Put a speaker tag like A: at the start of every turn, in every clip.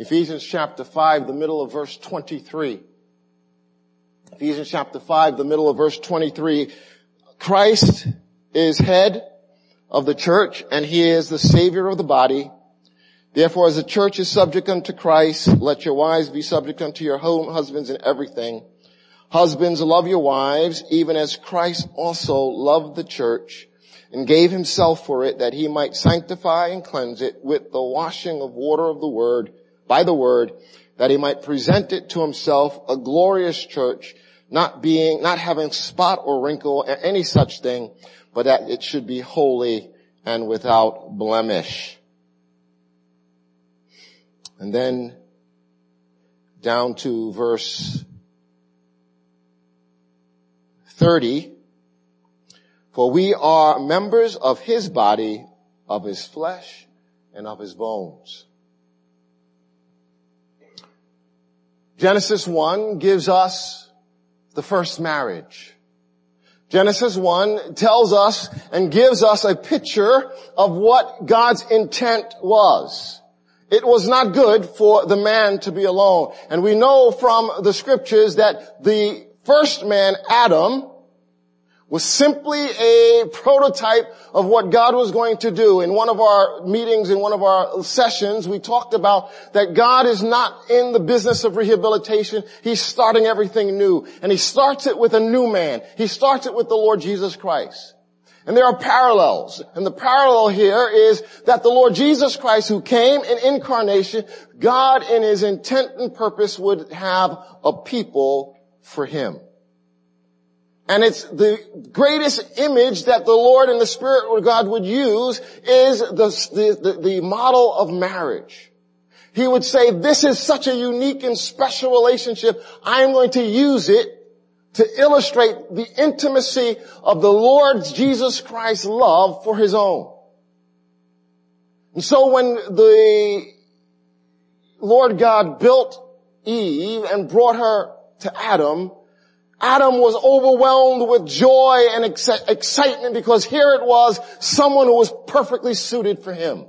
A: Ephesians chapter 5, the middle of verse 23. Ephesians chapter 5, the middle of verse 23. Christ is head of the church, and he is the Savior of the body. Therefore, as the church is subject unto Christ, let your wives be subject unto your husbands in everything. Husbands, love your wives, even as Christ also loved the church and gave himself for it, that he might sanctify and cleanse it with the washing of water of the word, by the word, that he might present it to himself a glorious church, not having spot or wrinkle or any such thing, but that it should be holy and without blemish. And then down to verse 30. For we are members of his body, of his flesh, and of his bones. Genesis 1 gives us the first marriage. Genesis 1 tells us and gives us a picture of what God's intent was. It was not good for the man to be alone. And we know from the scriptures that the first man, Adam, was simply a prototype of what God was going to do. In one of our meetings, in one of our sessions, we talked about that God is not in the business of rehabilitation. He's starting everything new. And he starts it with a new man. He starts it with the Lord Jesus Christ. And there are parallels. And the parallel here is that the Lord Jesus Christ, who came in incarnation, God in his intent and purpose would have a people for him. And it's the greatest image that the Lord and the Spirit of God would use is the model of marriage. He would say, this is such a unique and special relationship. I'm going to use it to illustrate the intimacy of the Lord Jesus Christ's love for his own. And so when the Lord God built Eve and brought her to Adam, Adam was overwhelmed with joy and excitement because here it was, someone who was perfectly suited for him.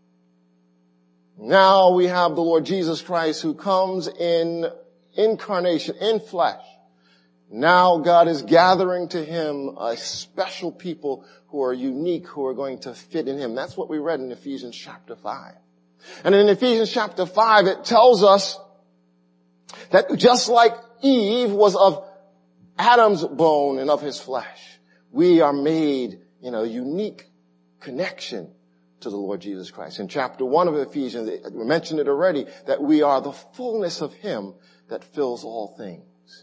A: Now we have the Lord Jesus Christ who comes in incarnation, in flesh. Now God is gathering to him a special people who are unique, who are going to fit in him. That's what we read in Ephesians chapter 5. And in Ephesians chapter 5, it tells us that just like Eve was of Adam's bone and of his flesh, we are made in a unique connection to the Lord Jesus Christ. In chapter 1 of Ephesians, we mentioned it already, that we are the fullness of him that fills all things.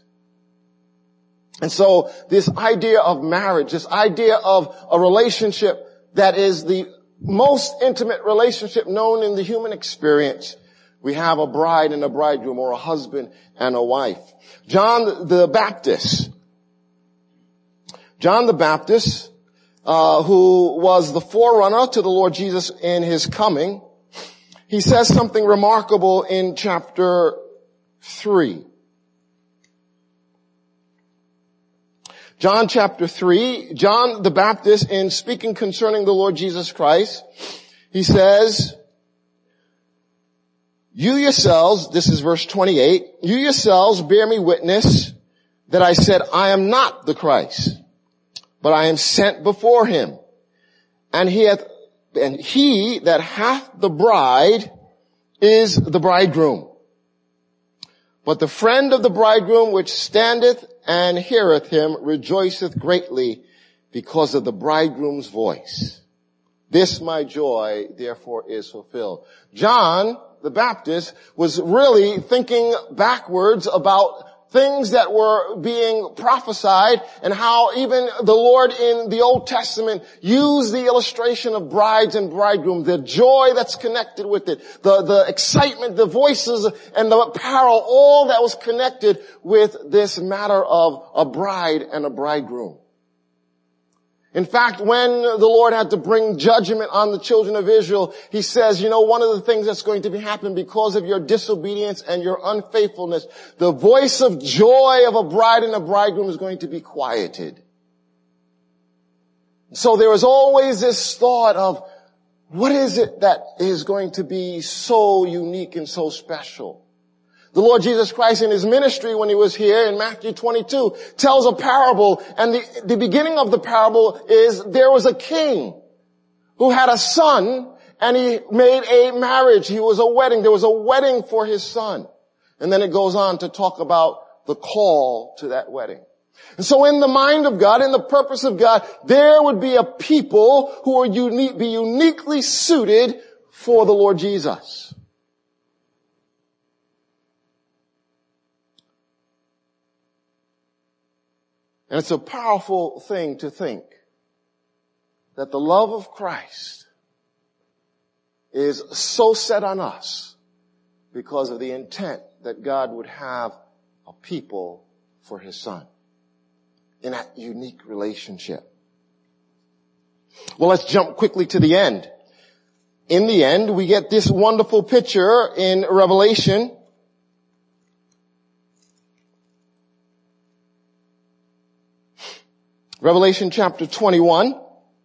A: And so this idea of marriage, this idea of a relationship that is the most intimate relationship known in the human experience, we have a bride and a bridegroom, or a husband and a wife. John the Baptist, who was the forerunner to the Lord Jesus in his coming, he says something remarkable in chapter 3. John chapter 3, John the Baptist, in speaking concerning the Lord Jesus Christ, he says, you yourselves, this is verse 28, you yourselves bear me witness that I said, I am not the Christ, but I am sent before him. And he that hath the bride is the bridegroom. But the friend of the bridegroom which standeth and heareth him rejoiceth greatly because of the bridegroom's voice. This my joy therefore is fulfilled. John the Baptist was really thinking backwards about things that were being prophesied and how even the Lord in the Old Testament used the illustration of brides and bridegrooms, the joy that's connected with it, the excitement, the voices and the apparel, all that was connected with this matter of a bride and a bridegroom. In fact, when the Lord had to bring judgment on the children of Israel, he says, one of the things that's going to be happening because of your disobedience and your unfaithfulness, the voice of joy of a bride and a bridegroom is going to be quieted. So there was always this thought of, What is it that is going to be so unique and so special? The Lord Jesus Christ in his ministry when he was here in Matthew 22 tells a parable, and the beginning of the parable is there was a king who had a son, and he made a marriage. There was a wedding for his son. And then it goes on to talk about the call to that wedding. And so in the mind of God, in the purpose of God, there would be a people who would be uniquely suited for the Lord Jesus. And it's a powerful thing to think that the love of Christ is so set on us because of the intent that God would have a people for his son in that unique relationship. Well, let's jump quickly to the end. In the end, we get this wonderful picture in Revelation. Revelation chapter 21.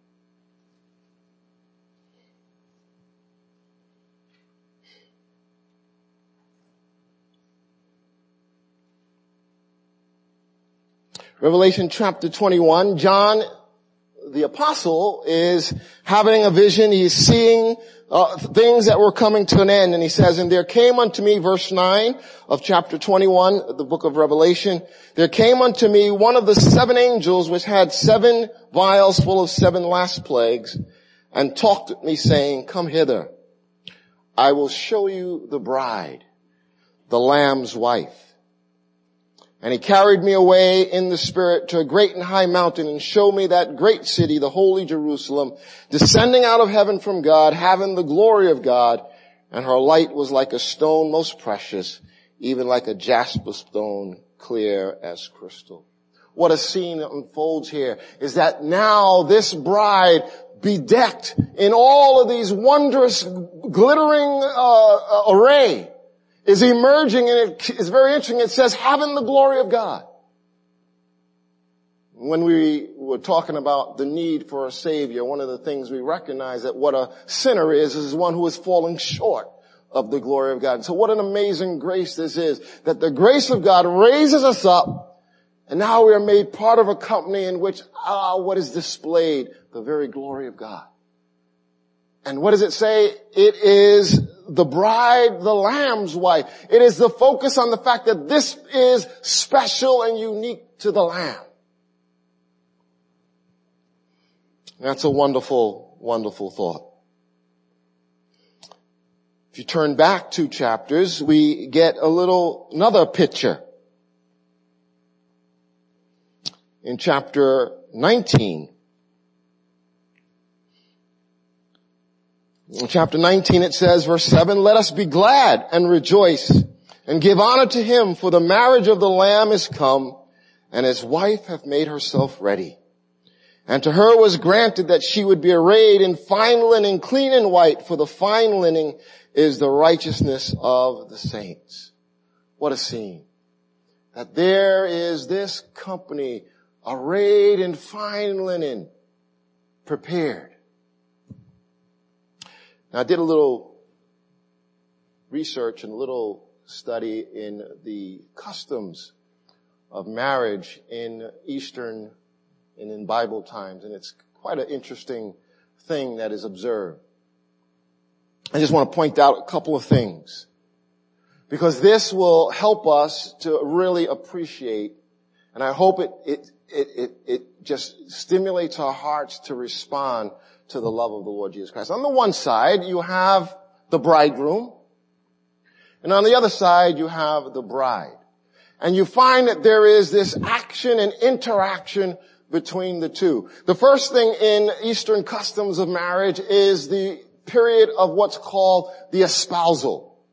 A: Revelation chapter 21, John, the apostle, is having a vision. He's seeing things that were coming to an end. And he says, and there came unto me, verse 9 of chapter 21, the book of Revelation, there came unto me one of the 7 angels which had 7 vials full of 7 last plagues, and talked with me, saying, come hither. I will show you the bride, the Lamb's wife. And he carried me away in the Spirit to a great and high mountain, and showed me that great city, the holy Jerusalem, descending out of heaven from God, having the glory of God. And her light was like a stone most precious, even like a jasper stone, clear as crystal. What a scene unfolds here is that now this bride, bedecked in all of these wondrous, glittering array, is emerging, and it's very interesting. It says, having the glory of God. When we were talking about the need for a Savior, one of the things we recognize that what a sinner is one who is falling short of the glory of God. And so what an amazing grace this is, that the grace of God raises us up, and now we are made part of a company in which, what is displayed? The very glory of God. And what does it say? It is the bride, the Lamb's wife. It is the focus on the fact that this is special and unique to the Lamb. That's a wonderful, wonderful thought. If you turn back 2 chapters, we get another picture. In chapter 19. In chapter 19 it says, verse 7, let us be glad and rejoice and give honor to him, for the marriage of the Lamb is come, and his wife hath made herself ready. And to her was granted that she would be arrayed in fine linen, clean and white, for the fine linen is the righteousness of the saints. What a scene. That there is this company arrayed in fine linen, prepared. Now, I did a little research and a little study in the customs of marriage in Eastern and in Bible times, and it's quite an interesting thing that is observed. I just want to point out a couple of things, because this will help us to really appreciate, and I hope it just stimulates our hearts to respond to the love of the Lord Jesus Christ. On the one side, you have the bridegroom, and on the other side, you have the bride. And you find that there is this action and interaction between the two. The first thing in Eastern customs of marriage is the period of what's called the espousal.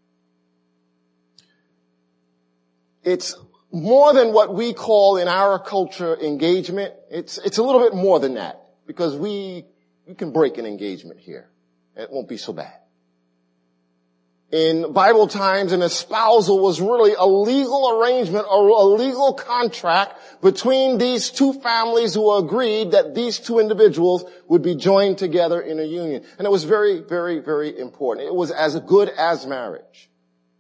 A: It's more than what we call in our culture engagement. It's a little bit more than that, because you can break an engagement here. It won't be so bad. In Bible times, an espousal was really a legal arrangement or a legal contract between these two families who agreed that these two individuals would be joined together in a union. And it was very, very, very important. It was as good as marriage.